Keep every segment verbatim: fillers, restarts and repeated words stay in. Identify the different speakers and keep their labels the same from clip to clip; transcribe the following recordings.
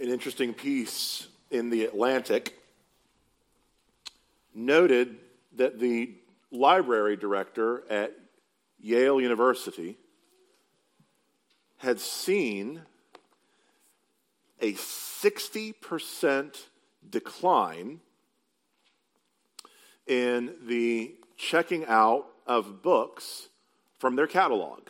Speaker 1: an interesting piece in The Atlantic noted that the library director at Yale University had seen a sixty percent decline in the checking out of books from their catalog.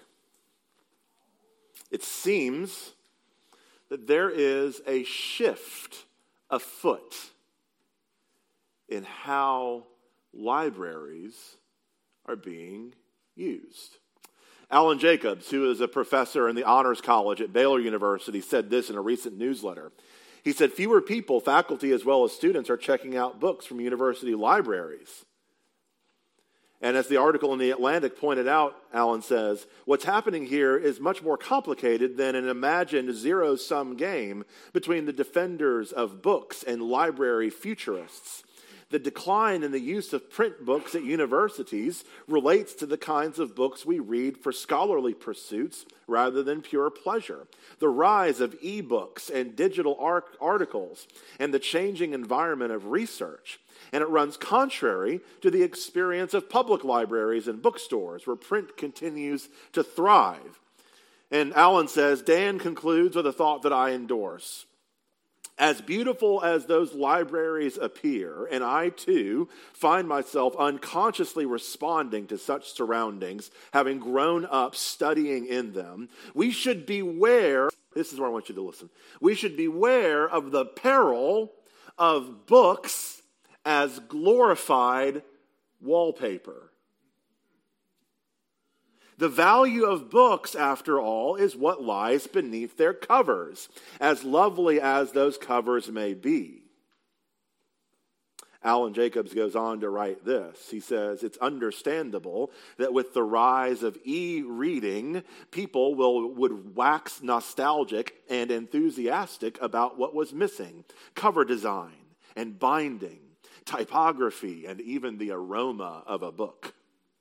Speaker 1: It seems that there is a shift afoot in how libraries are being used. Alan Jacobs, who is a professor in the Honors College at Baylor University, said this in a recent newsletter. He said, fewer people, faculty as well as students, are checking out books from university libraries. And as the article in The Atlantic pointed out, Alan says, what's happening here is much more complicated than an imagined zero-sum game between the defenders of books and library futurists. The decline in the use of print books at universities relates to the kinds of books we read for scholarly pursuits rather than pure pleasure. The rise of e-books and digital articles and the changing environment of research. And it runs contrary to the experience of public libraries and bookstores where print continues to thrive. And Alan says, Dan concludes with a thought that I endorse. As beautiful as those libraries appear, and I too find myself unconsciously responding to such surroundings, having grown up studying in them, we should beware, this is where I want you to listen, we should beware of the peril of books as glorified wallpaper. The value of books, after all, is what lies beneath their covers, as lovely as those covers may be. Alan Jacobs goes on to write this. He says, it's understandable that with the rise of e-reading, people will, would wax nostalgic and enthusiastic about what was missing. Cover design and binding, typography, and even the aroma of a book.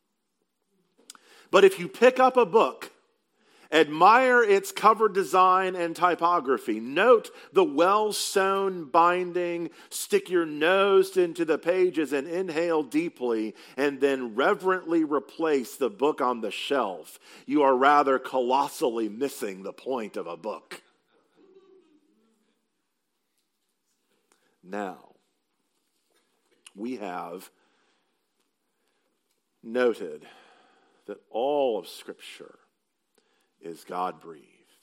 Speaker 1: But if you pick up a book, admire its cover design and typography, note the well-sewn binding, stick your nose into the pages and inhale deeply, and then reverently replace the book on the shelf, you are rather colossally missing the point of a book. Now, we have noted that all of Scripture is God-breathed,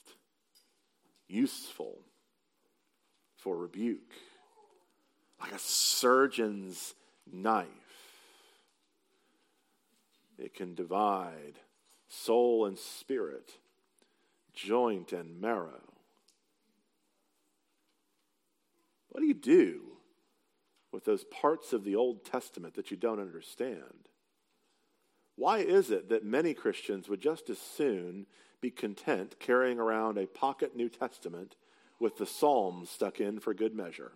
Speaker 1: useful for rebuke, like a surgeon's knife. It can divide soul and spirit, joint and marrow. What do you do with those parts of the Old Testament that you don't understand? Why is it that many Christians would just as soon be content carrying around a pocket New Testament with the Psalms stuck in for good measure?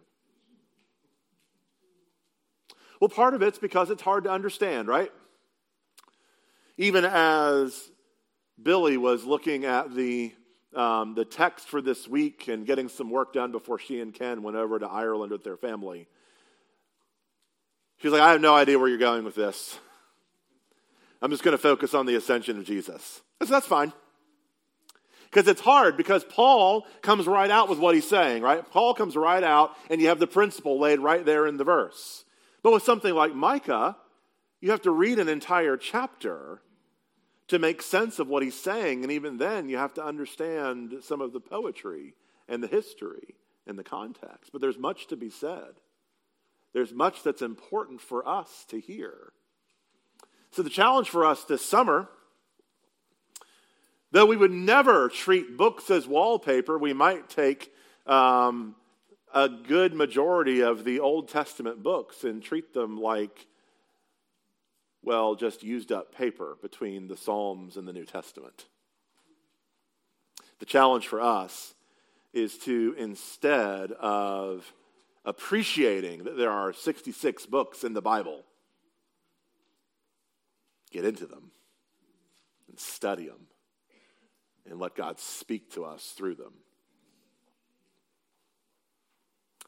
Speaker 1: Well, part of it's because it's hard to understand, right? Even as Billy was looking at the um, the text for this week and getting some work done before she and Ken went over to Ireland with their family, she's like, I have no idea where you're going with this. I'm just going to focus on the ascension of Jesus. So that's fine. Because it's hard, because Paul comes right out with what he's saying, right? Paul comes right out, and you have the principle laid right there in the verse. But with something like Micah, you have to read an entire chapter to make sense of what he's saying, and even then you have to understand some of the poetry and the history and the context. But there's much to be said. There's much that's important for us to hear. So the challenge for us this summer, though we would never treat books as wallpaper, we might take um, a good majority of the Old Testament books and treat them like, well, just used up paper between the Psalms and the New Testament. The challenge for us is to, instead of appreciating that there are sixty-six books in the Bible, get into them and study them and let God speak to us through them.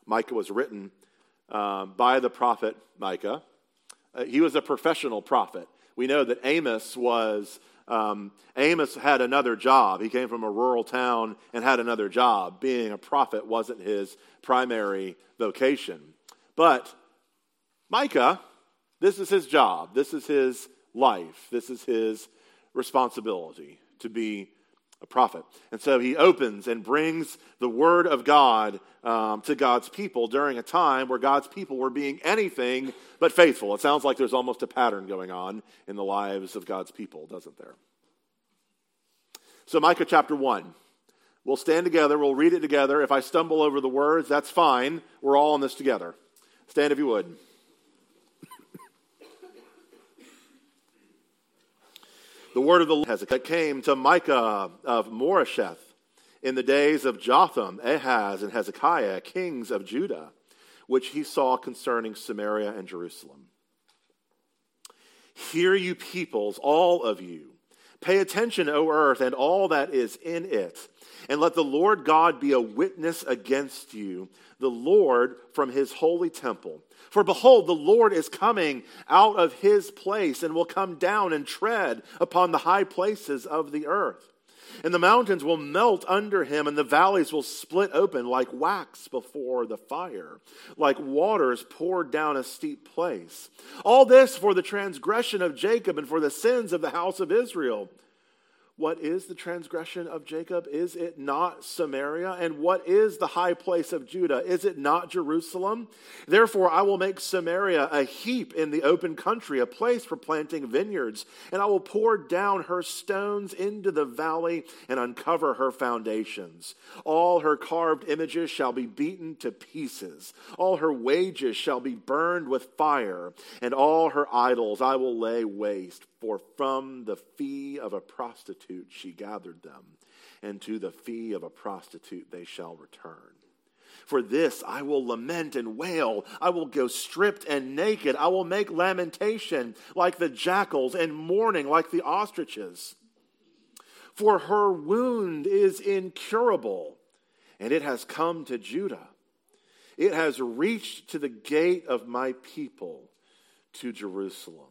Speaker 1: Micah was written um, by the prophet Micah. Uh, he was a professional prophet. We know that Amos was, um, Amos had another job. He came from a rural town and had another job. Being a prophet wasn't his primary vocation. But Micah, this is his job. This is his life. This is his responsibility to be a prophet. And so he opens and brings the word of God um, to God's people during a time where God's people were being anything but faithful. It sounds like there's almost a pattern going on in the lives of God's people, doesn't there? So Micah chapter one. We'll stand together. We'll read it together. If I stumble over the words, that's fine. We're all in this together. Stand if you would. The word of the Lord that came to Micah of Moresheth in the days of Jotham, Ahaz, and Hezekiah, kings of Judah, which he saw concerning Samaria and Jerusalem. Hear, you peoples, all of you. Pay attention, O earth, and all that is in it. And let the Lord God be a witness against you, the Lord from his holy temple. For behold, the Lord is coming out of his place and will come down and tread upon the high places of the earth. And the mountains will melt under him, and the valleys will split open like wax before the fire, like waters poured down a steep place. All this for the transgression of Jacob and for the sins of the house of Israel. What is the transgression of Jacob? Is it not Samaria? And what is the high place of Judah? Is it not Jerusalem? Therefore, I will make Samaria a heap in the open country, a place for planting vineyards. And I will pour down her stones into the valley and uncover her foundations. All her carved images shall be beaten to pieces. All her wages shall be burned with fire. And all her idols I will lay waste. For from the fee of a prostitute she gathered them, and to the fee of a prostitute they shall return. For this I will lament and wail. I will go stripped and naked. I will make lamentation like the jackals and mourning like the ostriches. For her wound is incurable, and it has come to Judah. It has reached to the gate of my people, to Jerusalem.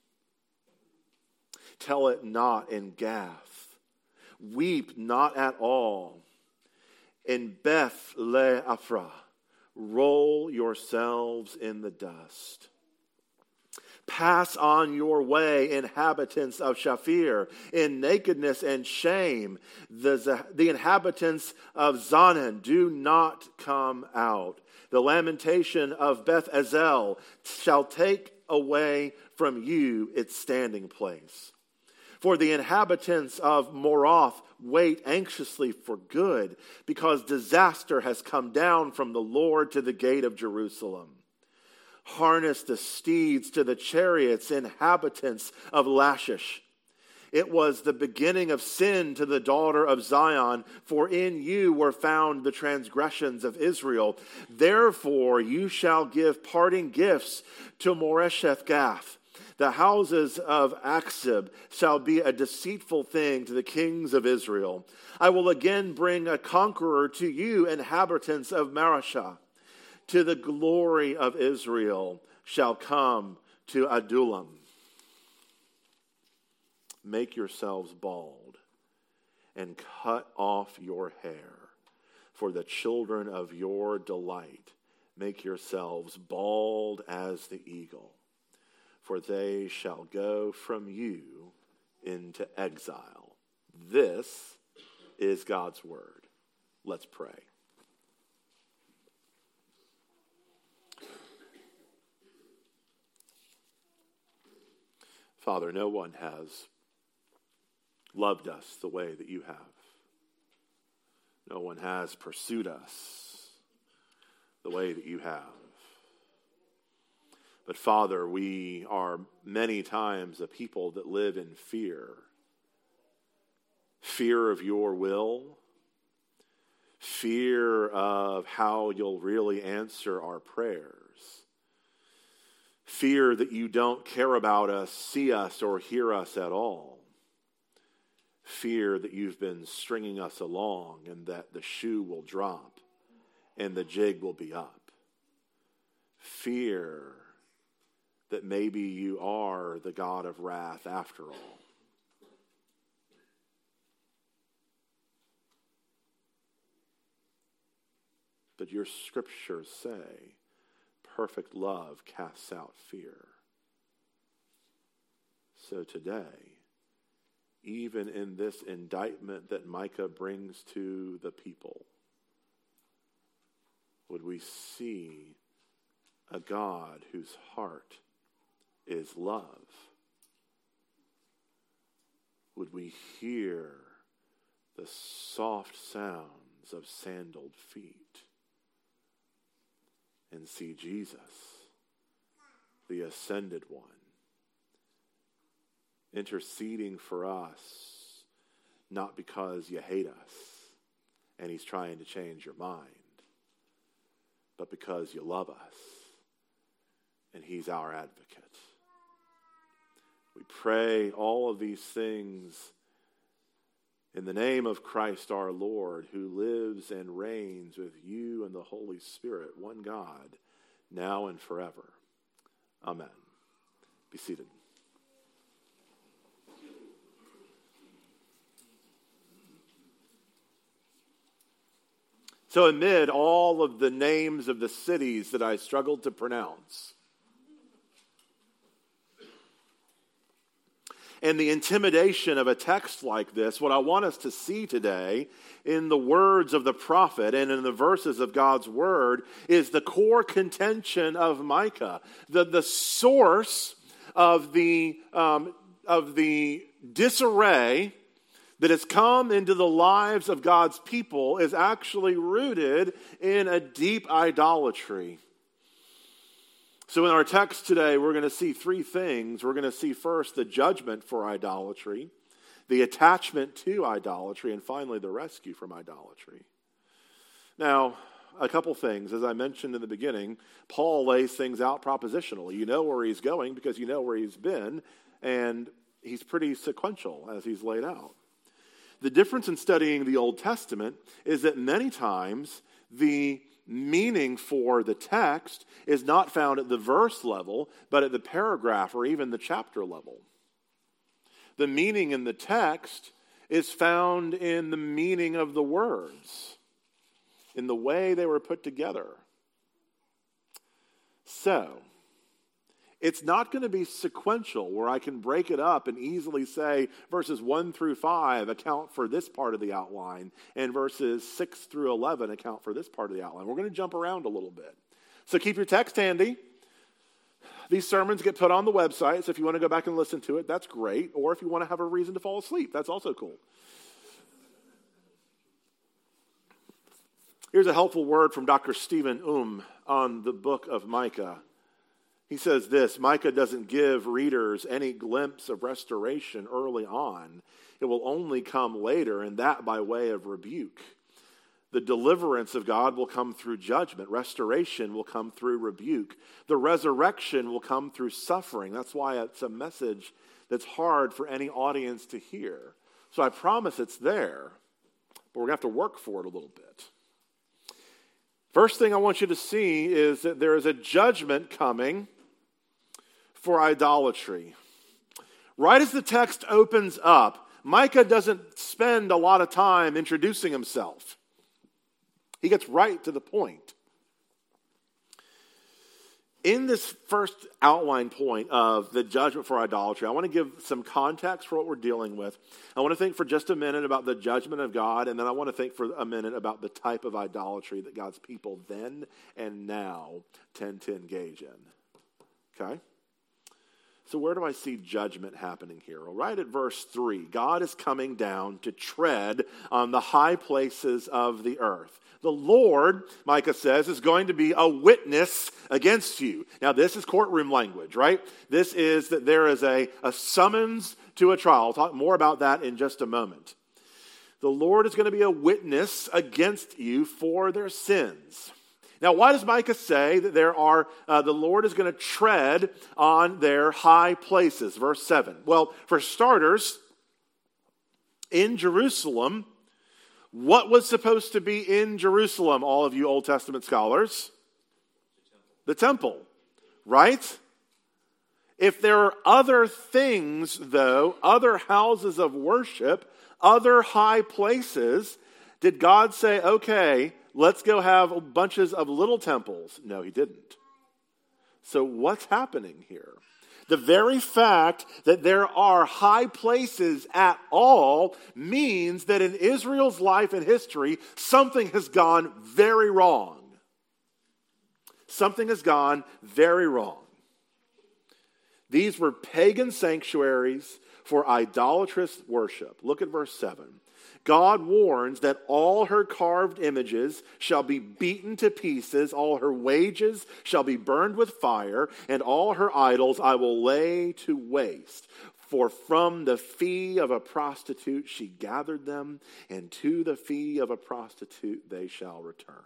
Speaker 1: Tell it not in Gath. Weep not at all. In Beth Le'Afrah, roll yourselves in the dust. Pass on your way, inhabitants of Shaphir, in nakedness and shame. The, the inhabitants of Zanan, do not come out. The lamentation of Beth Ezel shall take away from you its standing place. For the inhabitants of Moroth wait anxiously for good, because disaster has come down from the Lord to the gate of Jerusalem. Harness the steeds to the chariots, inhabitants of Lachish. It was the beginning of sin to the daughter of Zion, for in you were found the transgressions of Israel. Therefore you shall give parting gifts to Moresheth Gath. The houses of Aksib shall be a deceitful thing to the kings of Israel. I will again bring a conqueror to you, inhabitants of Marashah. To the glory of Israel shall come to Adullam. Make yourselves bald and cut off your hair for the children of your delight. Make yourselves bald as the eagle, for they shall go from you into exile. This is God's word. Let's pray. Father, no one has loved us the way that you have. No one has pursued us the way that you have. But Father, we are many times a people that live in fear. Fear of your will. Fear of how you'll really answer our prayers. Fear that you don't care about us, see us, or hear us at all. Fear that you've been stringing us along and that the shoe will drop and the jig will be up. fear that maybe you are the God of wrath after all. But your scriptures say, perfect love casts out fear. So today, even in this indictment that Micah brings to the people, would we see a God whose heart is love? Would we hear the soft sounds of sandaled feet and see Jesus, the ascended one, interceding for us, not because you hate us and he's trying to change your mind, but because you love us and he's our advocate. We pray all of these things in the name of Christ our Lord, who lives and reigns with you and the Holy Spirit, one God, now and forever. Amen. Be seated. So amid all of the names of the cities that I struggled to pronounce, and the intimidation of a text like this, what I want us to see today in the words of the prophet and in the verses of God's word is the core contention of Micah. The, the source of the, um, of the disarray that has come into the lives of God's people is actually rooted in a deep idolatry. So in our text today, we're going to see three things. We're going to see first the judgment for idolatry, the attachment to idolatry, and finally the rescue from idolatry. Now, a couple things. As I mentioned in the beginning, Paul lays things out propositionally. You know where he's going because you know where he's been, and he's pretty sequential as he's laid out. The difference in studying the Old Testament is that many times the meaning for the text is not found at the verse level, but at the paragraph or even the chapter level. The meaning in the text is found in the meaning of the words, in the way they were put together. So, it's not going to be sequential where I can break it up and easily say verses one through five account for this part of the outline and verses six through eleven account for this part of the outline. We're going to jump around a little bit. So keep your text handy. These sermons get put on the website, so if you want to go back and listen to it, that's great. Or if you want to have a reason to fall asleep, that's also cool. Here's a helpful word from Doctor Stephen Um on the book of Micah. He says this: Micah doesn't give readers any glimpse of restoration early on. It will only come later, and that by way of rebuke. The deliverance of God will come through judgment. Restoration will come through rebuke. The resurrection will come through suffering. That's why it's a message that's hard for any audience to hear. So I promise it's there, but we're going to have to work for it a little bit. First thing I want you to see is that there is a judgment coming for idolatry. Right as the text opens up, Micah doesn't spend a lot of time introducing himself. He gets right to the point. In this first outline point of the judgment for idolatry, I want to give some context for what we're dealing with. I want to think for just a minute about the judgment of God, and then I want to think for a minute about the type of idolatry that God's people then and now tend to engage in. Okay? So where do I see judgment happening here? Well, right at verse three, God is coming down to tread on the high places of the earth. The Lord, Micah says, is going to be a witness against you. Now, this is courtroom language, right? This is that there is a, a summons to a trial. I'll talk more about that in just a moment. The Lord is going to be a witness against you for their sins. Now, why does Micah say that there are uh, the Lord is going to tread on their high places? Verse seven. Well, for starters, in Jerusalem, what was supposed to be in Jerusalem, all of you Old Testament scholars? The temple. right? If there are other things, though, other houses of worship, other high places, did God say, okay, let's go have bunches of little temples? No, he didn't. So what's happening here? The very fact that there are high places at all means that in Israel's life and history, something has gone very wrong. Something has gone very wrong. These were pagan sanctuaries for idolatrous worship. Look at verse seven. God warns that all her carved images shall be beaten to pieces, all her wages shall be burned with fire, and all her idols I will lay to waste. For from the fee of a prostitute she gathered them, and to the fee of a prostitute they shall return.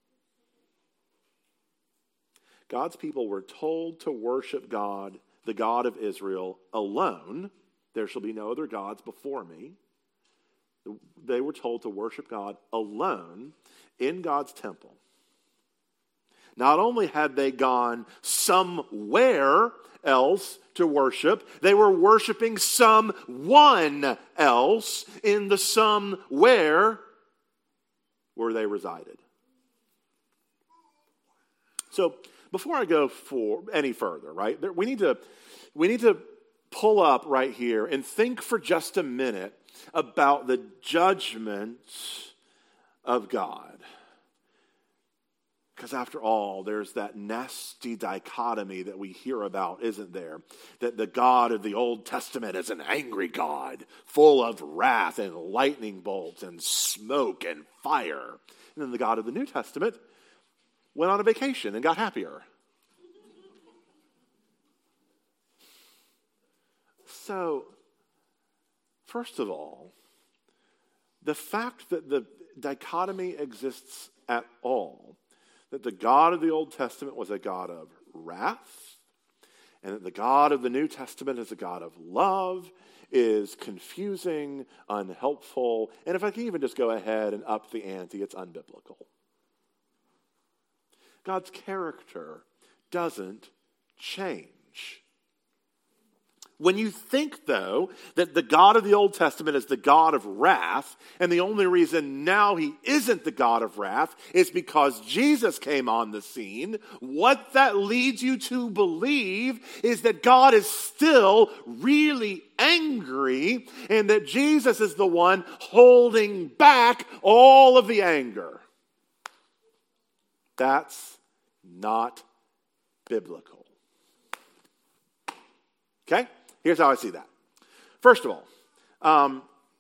Speaker 1: God's people were told to worship God, the God of Israel, alone. There shall be no other gods before me. They were told to worship God alone in God's temple. Not only had they gone somewhere else to worship, they were worshiping someone else in the somewhere where they resided. So before I go for any further, right, there, we need to we need to pull up right here and think for just a minute about the judgment of God. Because after all, there's that nasty dichotomy that we hear about, isn't there? That the God of the Old Testament is an angry God, full of wrath and lightning bolts and smoke and fire. And then the God of the New Testament went on a vacation and got happier. So, first of all, the fact that the dichotomy exists at all, that the God of the Old Testament was a God of wrath, and that the God of the New Testament is a God of love, is confusing, unhelpful, and if I can even just go ahead and up the ante, it's unbiblical. God's character doesn't change. When you think, though, that the God of the Old Testament is the God of wrath, and the only reason now he isn't the God of wrath is because Jesus came on the scene, what that leads you to believe is that God is still really angry, and that Jesus is the one holding back all of the anger. That's not biblical. Okay? Here's how I see that. First of all, um,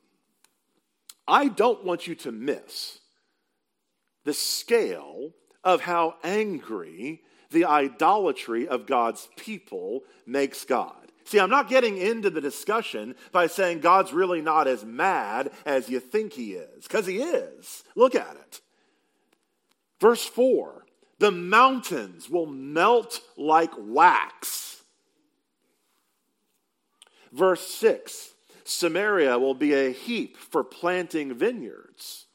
Speaker 1: I don't want you to miss the scale of how angry the idolatry of God's people makes God. See, I'm not getting into the discussion by saying God's really not as mad as you think he is, because he is. Look at it. Verse four, the mountains will melt like wax. Verse six, Samaria will be a heap for planting vineyards.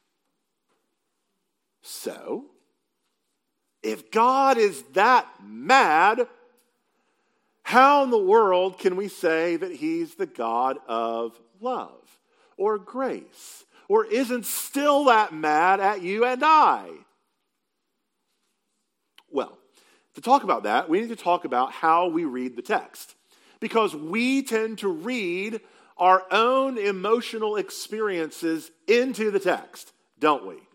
Speaker 1: So, if God is that mad, how in the world can we say that he's the God of love or grace, or isn't still that mad at you and I? Well, to talk about that, we need to talk about how we read the text. Because we tend to read our own emotional experiences into the text, don't we?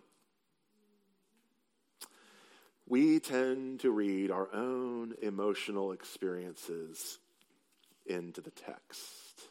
Speaker 1: We tend to read our own emotional experiences into the text.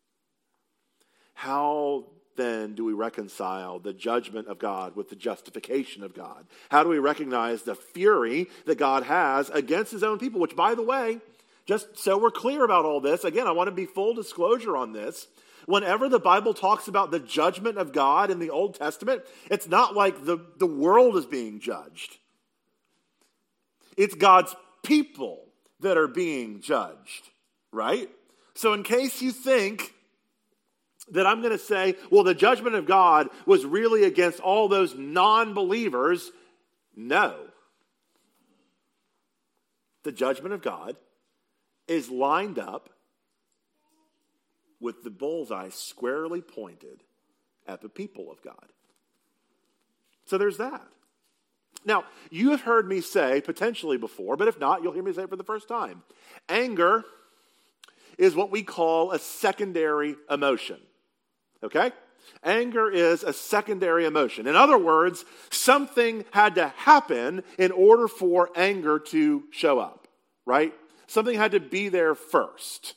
Speaker 1: How then do we reconcile the judgment of God with the justification of God? How do we recognize the fury that God has against his own people? Which, by the way, just so we're clear about all this, again, I want to be full disclosure on this. Whenever the Bible talks about the judgment of God in the Old Testament, it's not like the, the world is being judged. It's God's people that are being judged, right? So in case you think that I'm going to say, well, the judgment of God was really against all those non-believers, no. the judgment of God, is lined up with the bullseye squarely pointed at the people of God. So there's that. Now, you have heard me say potentially before, but if not, you'll hear me say it for the first time. Anger is what we call a secondary emotion. Okay? Anger is a secondary emotion. In other words, something had to happen in order for anger to show up, right? Something had to be there first.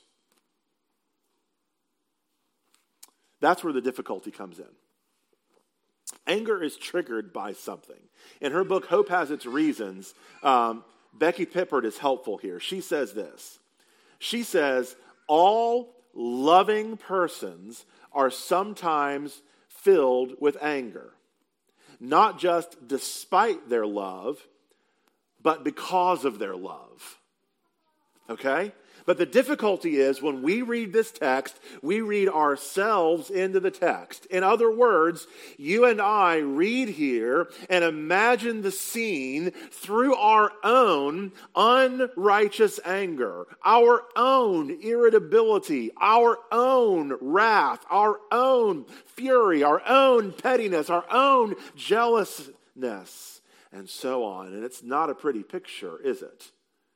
Speaker 1: That's where the difficulty comes in. Anger is triggered by something. In her book, Hope Has Its Reasons, um, Becky Pippert is helpful here. She says this. She says, all loving persons are sometimes filled with anger, not just despite their love, but because of their love. Okay? But the difficulty is when we read this text, we read ourselves into the text. In other words, you and I read here and imagine the scene through our own unrighteous anger, our own irritability, our own wrath, our own fury, our own pettiness, our own jealousness, and so on. And it's not a pretty picture, is it?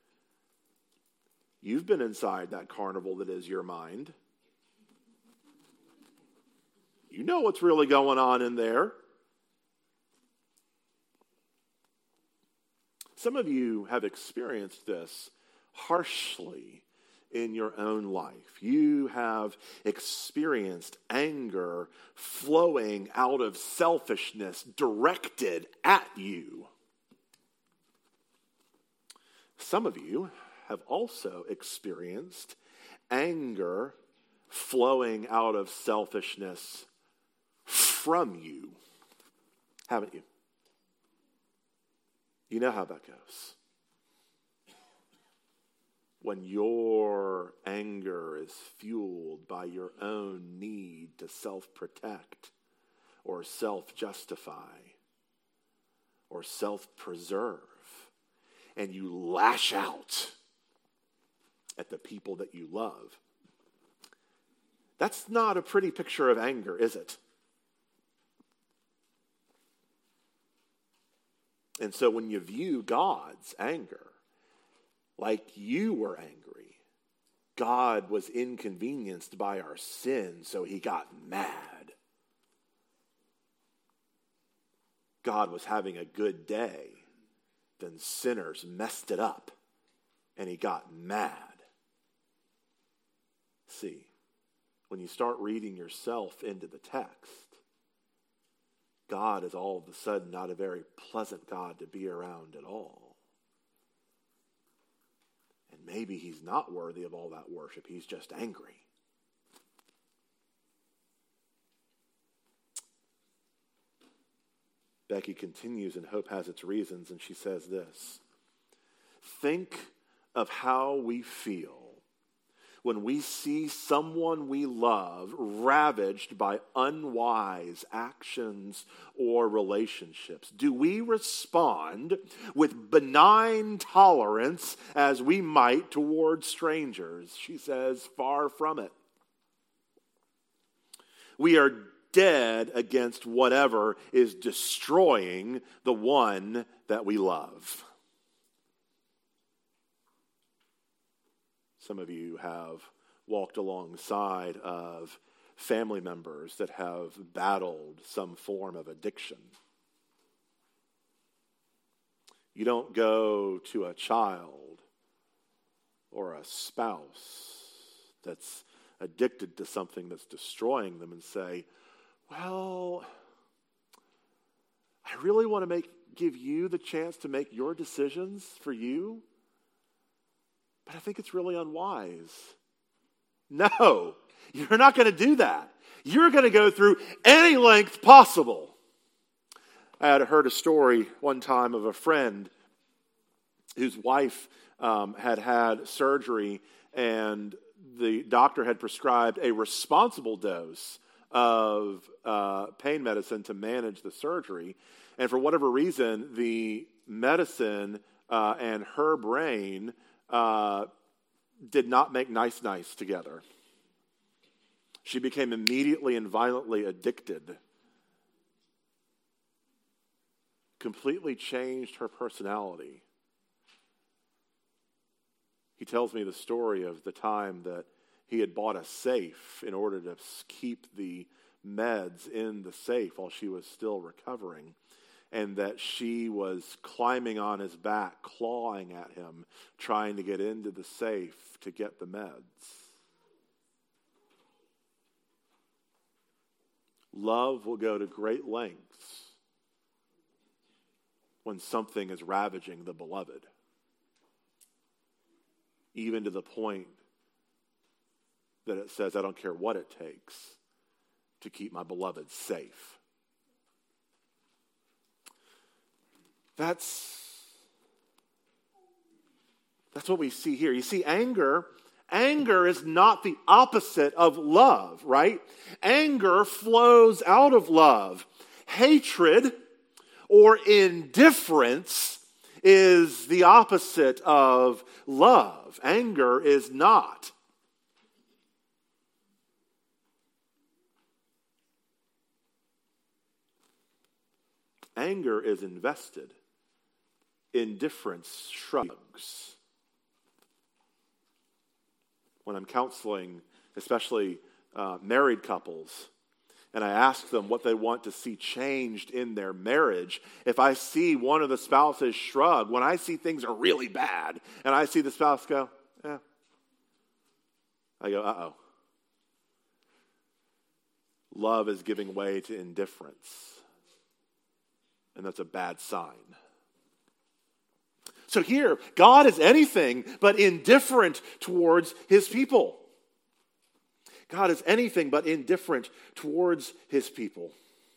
Speaker 1: You've been inside that carnival that is your mind. You know what's really going on in there. Some of you have experienced this harshly in your own life. You have experienced anger flowing out of selfishness directed at you. Some of you have also experienced anger flowing out of selfishness from you, haven't you? You know how that goes. When your anger is fueled by your own need to self-protect or self-justify or self-preserve, and you lash out at the people that you love. That's not a pretty picture of anger, is it? And so when you view God's anger like you were angry, God was inconvenienced by our sin, so he got mad. God was having a good day, then sinners messed it up, and he got mad. See, when you start reading yourself into the text, God is all of a sudden not a very pleasant God to be around at all. And maybe he's not worthy of all that worship. He's just angry. Becky continues, and Hope Has Its Reasons, and she says this. Think of how we feel when we see someone we love ravaged by unwise actions or relationships. Do we respond with benign tolerance as we might towards strangers? She says, far from it. We are dead against whatever is destroying the one that we love. Some of you have walked alongside of family members that have battled some form of addiction. You don't go to a child or a spouse that's addicted to something that's destroying them and say, well, I really want to make give you the chance to make your decisions for you, but I think it's really unwise. No, you're not going to do that. You're going to go through any length possible. I had heard a story one time of a friend whose wife um, had had surgery, and the doctor had prescribed a responsible dose of uh, pain medicine to manage the surgery. And for whatever reason, the medicine uh, and her brain uh, did not make nice nice together. She became immediately and violently addicted. Completely changed her personality. He tells me the story of the time that he had bought a safe in order to keep the meds in the safe while she was still recovering, and that she was climbing on his back, clawing at him, trying to get into the safe to get the meds. Love will go to great lengths when something is ravaging the beloved, even to the point that it says, I don't care what it takes to keep my beloved safe. That's, that's what we see here. You see, anger, anger is not the opposite of love, right? Anger flows out of love. Hatred or indifference is the opposite of love. Anger is not. Anger is invested. Indifference shrugs. When I'm counseling, especially uh, married couples, and I ask them what they want to see changed in their marriage, if I see one of the spouses shrug, when I see things are really bad, and I see the spouse go, yeah, I go, uh-oh. Love is giving way to indifference, and that's a bad sign. So here, God is anything but indifferent towards his people. God is anything but indifferent towards his people.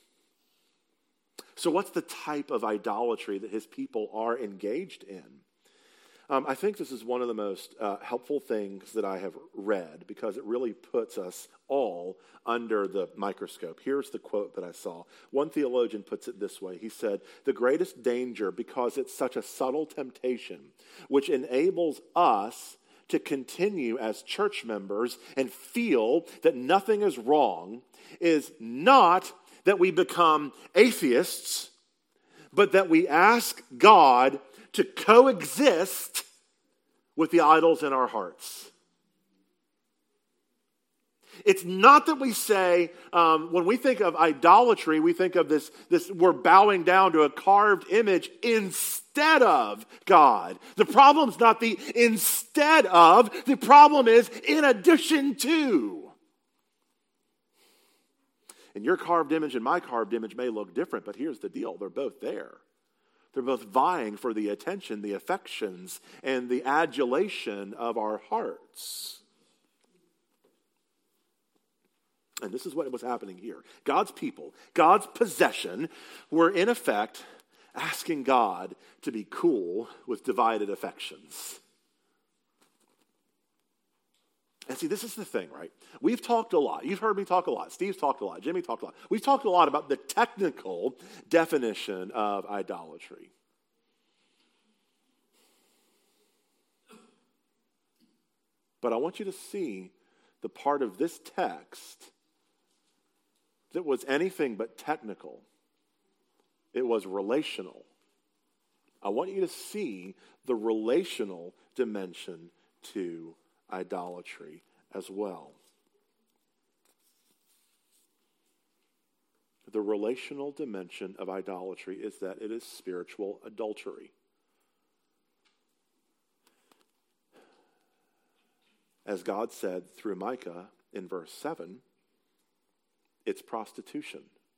Speaker 1: So what's the type of idolatry that his people are engaged in? Um, I think this is one of the most uh, helpful things that I have read, because it really puts us all under the microscope. Here's the quote that I saw. One theologian puts it this way. He said, "The greatest danger, because it's such a subtle temptation, which enables us to continue as church members and feel that nothing is wrong, is not that we become atheists, but that we ask God to coexist with the idols in our hearts." It's not that we say, um, when we think of idolatry, we think of this, this, we're bowing down to a carved image instead of God. The problem's not the instead of, the problem is in addition to. And your carved image and my carved image may look different, but here's the deal, they're both there. They're both vying for the attention, the affections, and the adulation of our hearts. And this is what was happening here. God's people, God's possession, were in effect asking God to be cool with divided affections. And see, this is the thing, right? We've talked a lot. You've heard me talk a lot. Steve's talked a lot. Jimmy talked a lot. We've talked a lot about the technical definition of idolatry. But I want you to see the part of this text that was anything but technical. It was relational. I want you to see the relational dimension to idolatry as well. The relational dimension of idolatry is that it is spiritual adultery. As God said through Micah in verse seven, it's prostitution.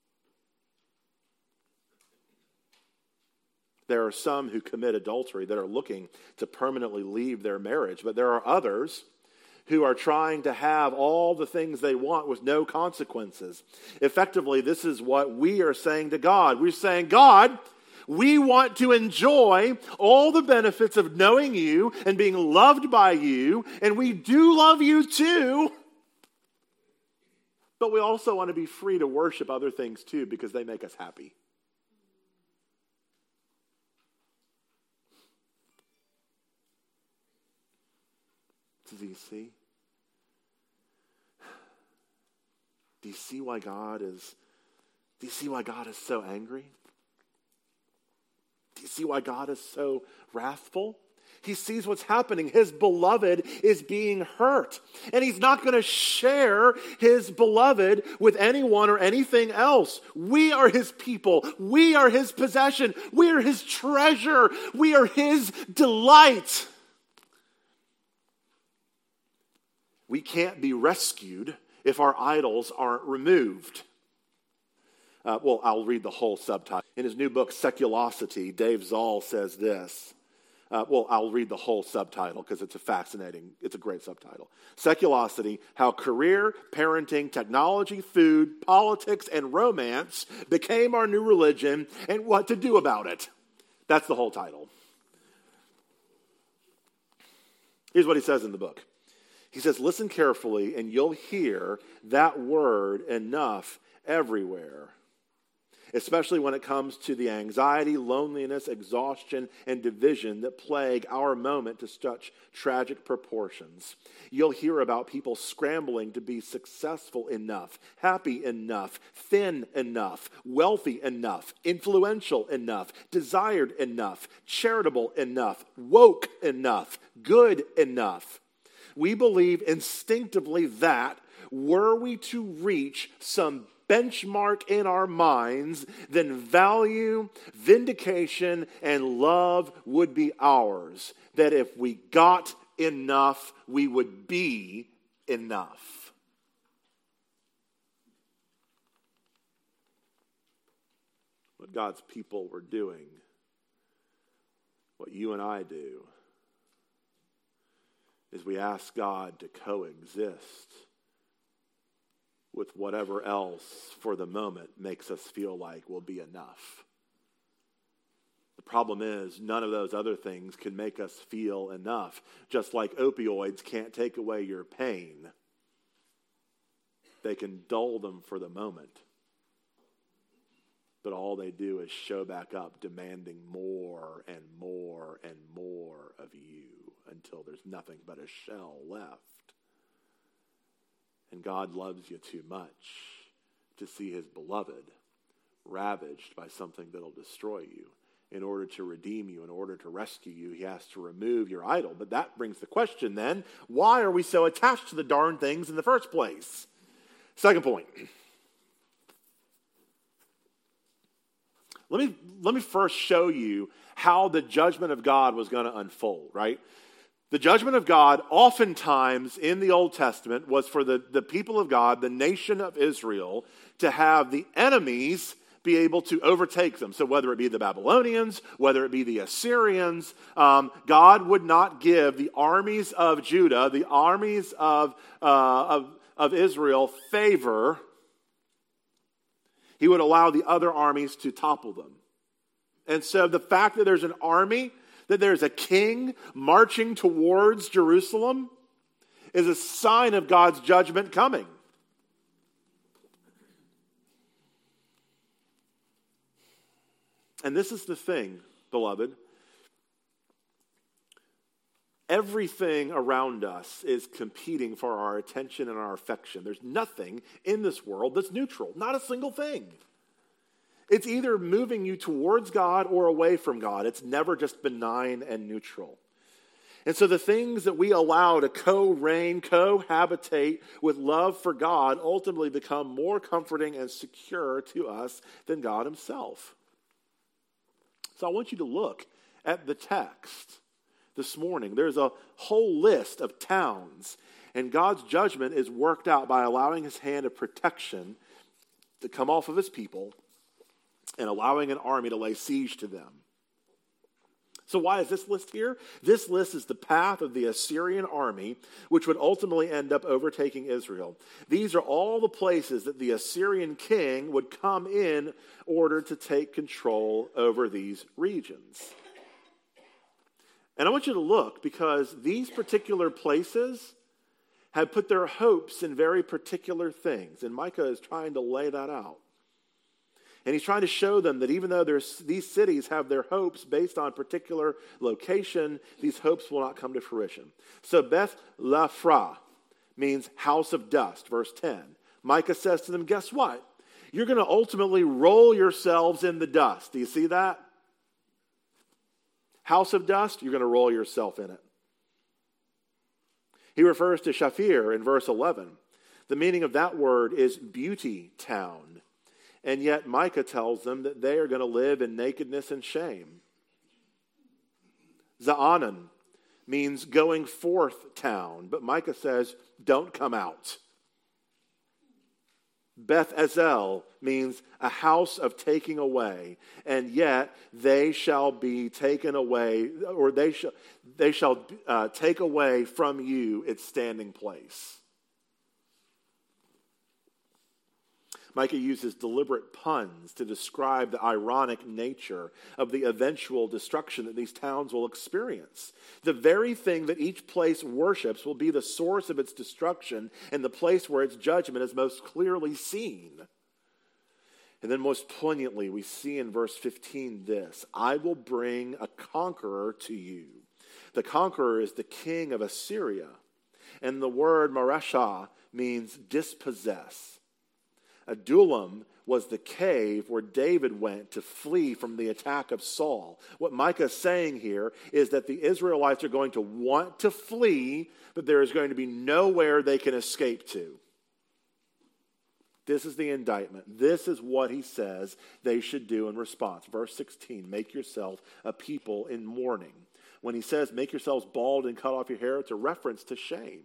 Speaker 1: There are some who commit adultery that are looking to permanently leave their marriage, but there are others who are trying to have all the things they want with no consequences. Effectively, this is what we are saying to God. We're saying, God, we want to enjoy all the benefits of knowing you and being loved by you, and we do love you too. But we also want to be free to worship other things too, because they make us happy. Do you see? Do you see why God is, do you see why God is so angry? Do you see why God is so wrathful? He sees what's happening. His beloved is being hurt. And he's not going to share his beloved with anyone or anything else. We are his people. We are his possession. We are his treasure. We are his delight. We can't be rescued if our idols aren't removed. Uh, well, I'll read the whole subtitle. In his new book, Seculosity, Dave Zoll says this. Uh, well, I'll read the whole subtitle because it's a fascinating, it's a great subtitle. Seculosity, How Career, Parenting, Technology, Food, Politics, and Romance Became Our New Religion and What to Do About It. That's the whole title. Here's what he says in the book. He says, listen carefully and you'll hear that word enough everywhere. Especially when it comes to the anxiety, loneliness, exhaustion, and division that plague our moment to such tragic proportions. You'll hear about people scrambling to be successful enough, happy enough, thin enough, wealthy enough, influential enough, desired enough, charitable enough, woke enough, good enough. We believe instinctively that were we to reach some benchmark in our minds, then value, vindication, and love would be ours. That if we got enough, we would be enough. What God's people were doing, what you and I do, is we ask God to coexist with whatever else for the moment makes us feel like will be enough. The problem is none of those other things can make us feel enough. Just like opioids can't take away your pain. They can dull them for the moment. But all they do is show back up demanding more and more and more of you until there's nothing but a shell left. And God loves you too much to see his beloved ravaged by something that'll destroy you. In order to redeem you, in order to rescue you, he has to remove your idol. But that brings the question then, why are we so attached to the darn things in the first place? Second point. Let me, let me first show you how the judgment of God was going to unfold, right? The judgment of God oftentimes in the Old Testament was for the, the people of God, the nation of Israel, to have the enemies be able to overtake them. So whether it be the Babylonians, whether it be the Assyrians, um, God would not give the armies of Judah, the armies of, uh, of, of Israel favor. He would allow the other armies to topple them. And so the fact that there's an army, that there's a king marching towards Jerusalem is a sign of God's judgment coming. And this is the thing, beloved. Everything around us is competing for our attention and our affection. There's nothing in this world that's neutral. Not a single thing. It's either moving you towards God or away from God. It's never just benign and neutral. And so the things that we allow to co-reign, cohabitate with love for God ultimately become more comforting and secure to us than God himself. So I want you to look at the text this morning. There's a whole list of towns, and God's judgment is worked out by allowing his hand of protection to come off of his people and allowing an army to lay siege to them. So why is this list here? This list is the path of the Assyrian army, which would ultimately end up overtaking Israel. These are all the places that the Assyrian king would come in order to take control over these regions. And I want you to look, because these particular places had put their hopes in very particular things. And Micah is trying to lay that out. And he's trying to show them that even though there's, these cities have their hopes based on particular location, these hopes will not come to fruition. So Beth Laphrah means house of dust, verse ten. Micah says to them, guess what? You're going to ultimately roll yourselves in the dust. Do you see that? House of dust, you're going to roll yourself in it. He refers to Shafir in verse eleven. The meaning of that word is beauty town. And yet Micah tells them that they are going to live in nakedness and shame. Za'anan means going forth town, but Micah says, don't come out. Beth Ezel means a house of taking away, and yet they shall be taken away, or they shall they shall uh, take away from you its standing place. Micah uses deliberate puns to describe the ironic nature of the eventual destruction that these towns will experience. The very thing that each place worships will be the source of its destruction and the place where its judgment is most clearly seen. And then most poignantly, we see in verse fifteen this, I will bring a conqueror to you. The conqueror is the king of Assyria, and the word Mareshah means dispossess. Adullam was the cave where David went to flee from the attack of Saul. What Micah is saying here is that the Israelites are going to want to flee, but there is going to be nowhere they can escape to. This is the indictment. This is what he says they should do in response. Verse sixteen, make yourself a people in mourning. When he says, make yourselves bald and cut off your hair, it's a reference to shame.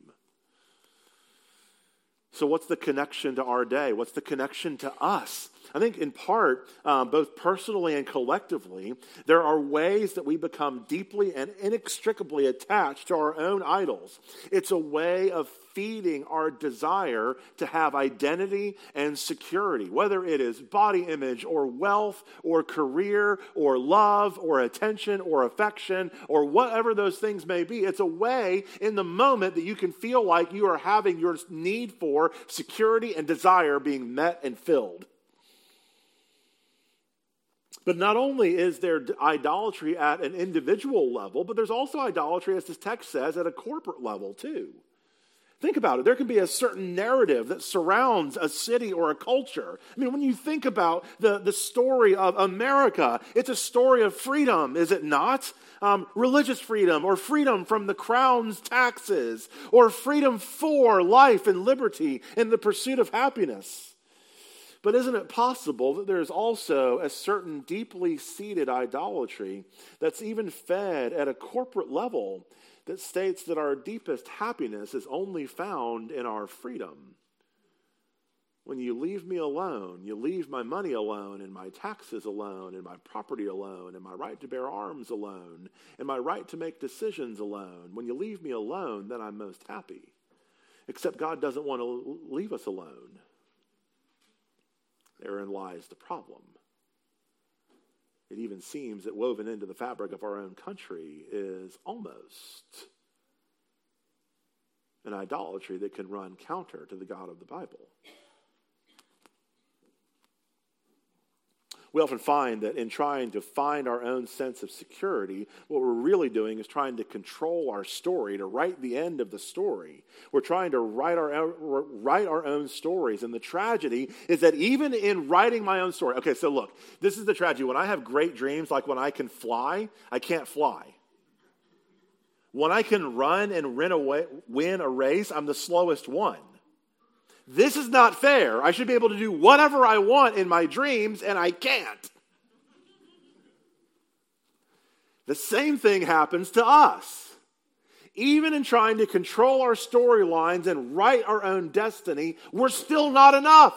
Speaker 1: So what's the connection to our day? What's the connection to us? I think in part, um, both personally and collectively, there are ways that we become deeply and inextricably attached to our own idols. It's a way of feeding our desire to have identity and security, whether it is body image or wealth or career or love or attention or affection or whatever those things may be. It's a way in the moment that you can feel like you are having your need for security and desire being met and filled. But not only is there idolatry at an individual level, but there's also idolatry, as this text says, at a corporate level too. Think about it. There can be a certain narrative that surrounds a city or a culture. I mean, when you think about the, the story of America, it's a story of freedom, is it not? Um, religious freedom, or freedom from the crown's taxes, or freedom for life and liberty in the pursuit of happiness. But isn't it possible that there's also a certain deeply seated idolatry that's even fed at a corporate level that states that our deepest happiness is only found in our freedom? When you leave me alone, you leave my money alone, and my taxes alone, and my property alone, and my right to bear arms alone, and my right to make decisions alone. When you leave me alone, then I'm most happy. Except God doesn't want to leave us alone. Therein lies the problem. It even seems that woven into the fabric of our own country is almost an idolatry that can run counter to the God of the Bible. We often find that in trying to find our own sense of security, what we're really doing is trying to control our story, to write the end of the story. We're trying to write our, write our own stories. And the tragedy is that even in writing my own story, okay, so look, this is the tragedy. When I have great dreams, like when I can fly, I can't fly. When I can run and win a, way, win a race, I'm the slowest one. This is not fair. I should be able to do whatever I want in my dreams, and I can't. The same thing happens to us. Even in trying to control our storylines and write our own destiny, we're still not enough.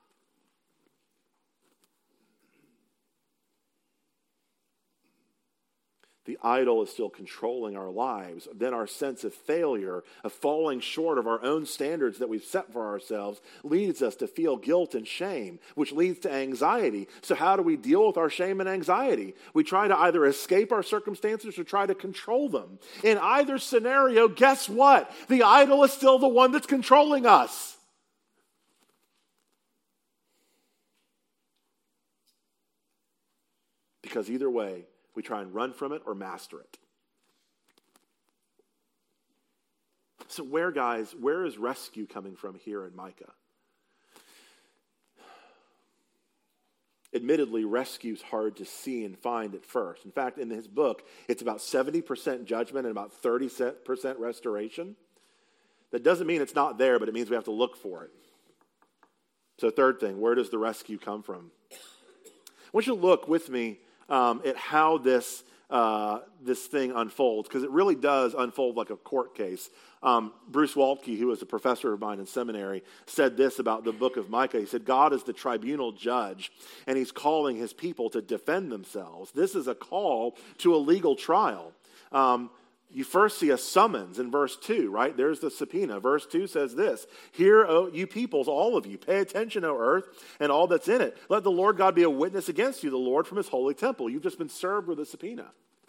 Speaker 1: The idol is still controlling our lives. Then our sense of failure, of falling short of our own standards that we've set for ourselves, leads us to feel guilt and shame, which leads to anxiety. So how do we deal with our shame and anxiety? We try to either escape our circumstances or try to control them. In either scenario, guess what? The idol is still the one that's controlling us. because either way, we try and run from it or master it. So where, guys, where is rescue coming from here in Micah? Admittedly, rescue's hard to see and find at first. In fact, in his book, it's about seventy percent judgment and about thirty percent restoration. That doesn't mean it's not there, but it means we have to look for it. So third thing, where does the rescue come from? I want you to look with me um, at how this uh, this thing unfolds, because it really does unfold like a court case. Um, Bruce Waltke, who was a professor of mine in seminary, said this about the book of Micah. He said, God is the tribunal judge, and he's calling his people to defend themselves. This is a call to a legal trial. Um, you first see a summons in verse two, right? There's the subpoena. Verse two says this, Hear, O you peoples, all of you, pay attention, O earth, and all that's in it. Let the Lord God be a witness against you, the Lord from his holy temple. You've just been served with a subpoena.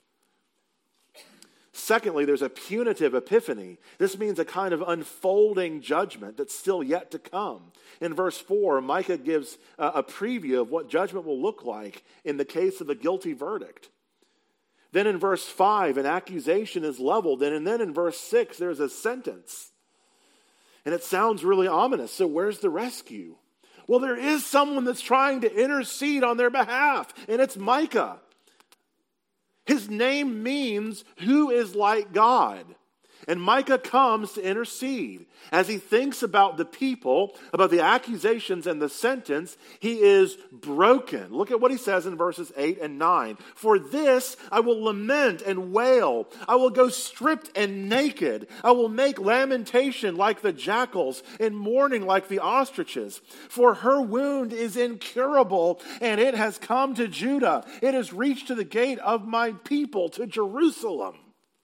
Speaker 1: Secondly, there's a punitive epiphany. This means a kind of unfolding judgment that's still yet to come. In verse four, Micah gives a preview of what judgment will look like in the case of a guilty verdict. Then in verse five, an accusation is leveled. And then in verse six, there's a sentence. And it sounds really ominous. So where's the rescue? Well, there is someone that's trying to intercede on their behalf, and it's Micah. His name means who is like God. And Micah comes to intercede. As he thinks about the people, about the accusations and the sentence, he is broken. Look at what he says in verses eight and nine. For this I will lament and wail. I will go stripped and naked. I will make lamentation like the jackals and mourning like the ostriches. For her wound is incurable, and it has come to Judah. It has reached to the gate of my people, to Jerusalem.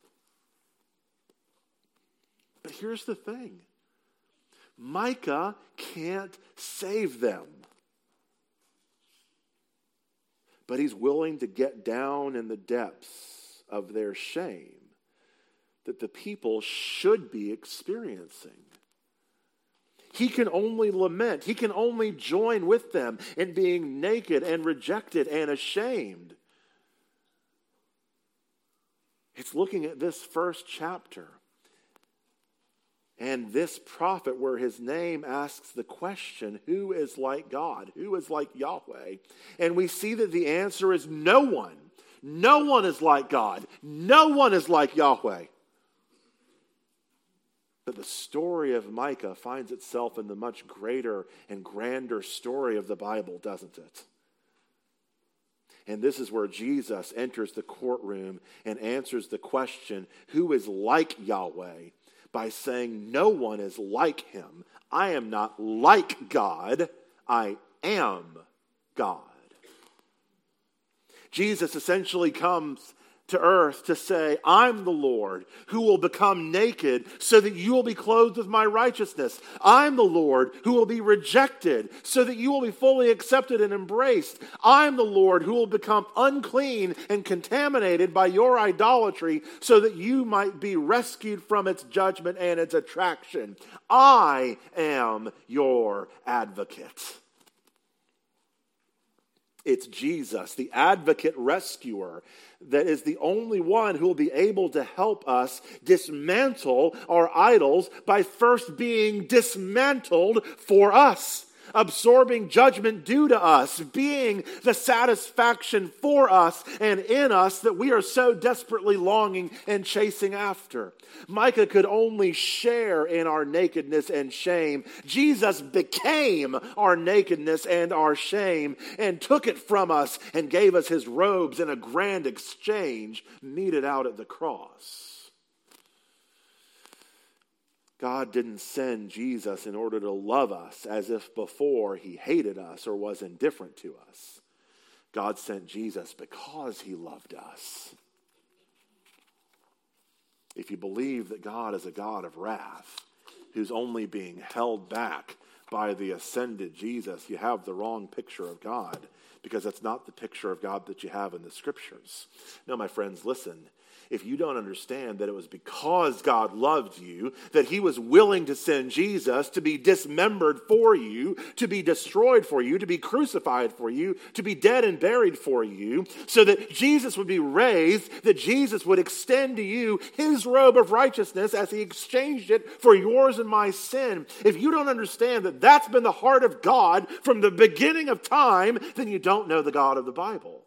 Speaker 1: But here's the thing. Micah can't save them. But he's willing to get down in the depths of their shame that the people should be experiencing. He can only lament. He can only join with them in being naked and rejected and ashamed. It's looking at this first chapter. And this prophet, where his name asks the question, who is like God? Who is like Yahweh? And we see that the answer is no one. No one is like God. No one is like Yahweh. But the story of Micah finds itself in the much greater and grander story of the Bible, doesn't it? And this is where Jesus enters the courtroom and answers the question, who is like Yahweh? By saying, no one is like him. I am not like God. I am God. Jesus essentially comes to earth to say, I'm the Lord who will become naked so that you will be clothed with my righteousness. I'm the Lord who will be rejected so that you will be fully accepted and embraced. I'm the Lord who will become unclean and contaminated by your idolatry so that you might be rescued from its judgment and its attraction. I am your advocate. It's Jesus, the advocate rescuer, that is the only one who will be able to help us dismantle our idols by first being dismantled for us, absorbing judgment due to us, being the satisfaction for us and in us that we are so desperately longing and chasing after. Micah could only share in our nakedness and shame. Jesus became our nakedness and our shame and took it from us and gave us his robes in a grand exchange meted out at the cross. God didn't send Jesus in order to love us as if before he hated us or was indifferent to us. God sent Jesus because he loved us. If you believe that God is a God of wrath, who's only being held back by the ascended Jesus, you have the wrong picture of God, because that's not the picture of God that you have in the scriptures. No, my friends, listen. if you don't understand that it was because God loved you, that he was willing to send Jesus to be dismembered for you, to be destroyed for you, to be crucified for you, to be dead and buried for you, so that Jesus would be raised, that Jesus would extend to you his robe of righteousness as he exchanged it for yours and my sin. If you don't understand that that's been the heart of God from the beginning of time, then you don't know the God of the Bible.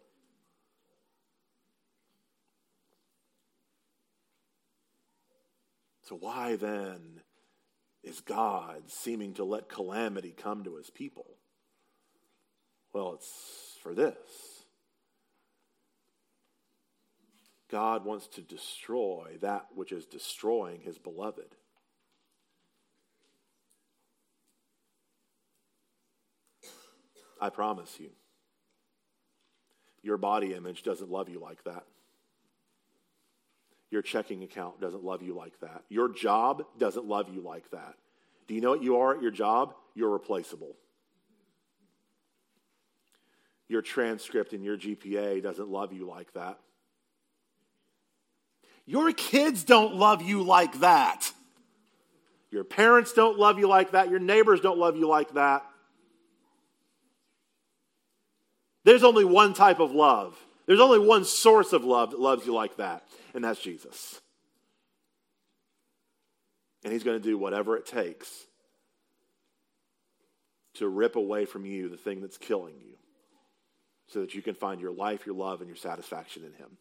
Speaker 1: So why then is God seeming to let calamity come to his people? Well, it's for this. God wants to destroy that which is destroying his beloved. I promise you, your body image doesn't love you like that. Your checking account doesn't love you like that. Your job doesn't love you like that. Do you know what you are at your job? You're replaceable. Your transcript and your G P A doesn't love you like that. Your kids don't love you like that. Your parents don't love you like that. Your neighbors don't love you like that. There's only one type of love. There's only one source of love that loves you like that, and that's Jesus. And he's going to do whatever it takes to rip away from you the thing that's killing you so that you can find your life, your love, and your satisfaction in him.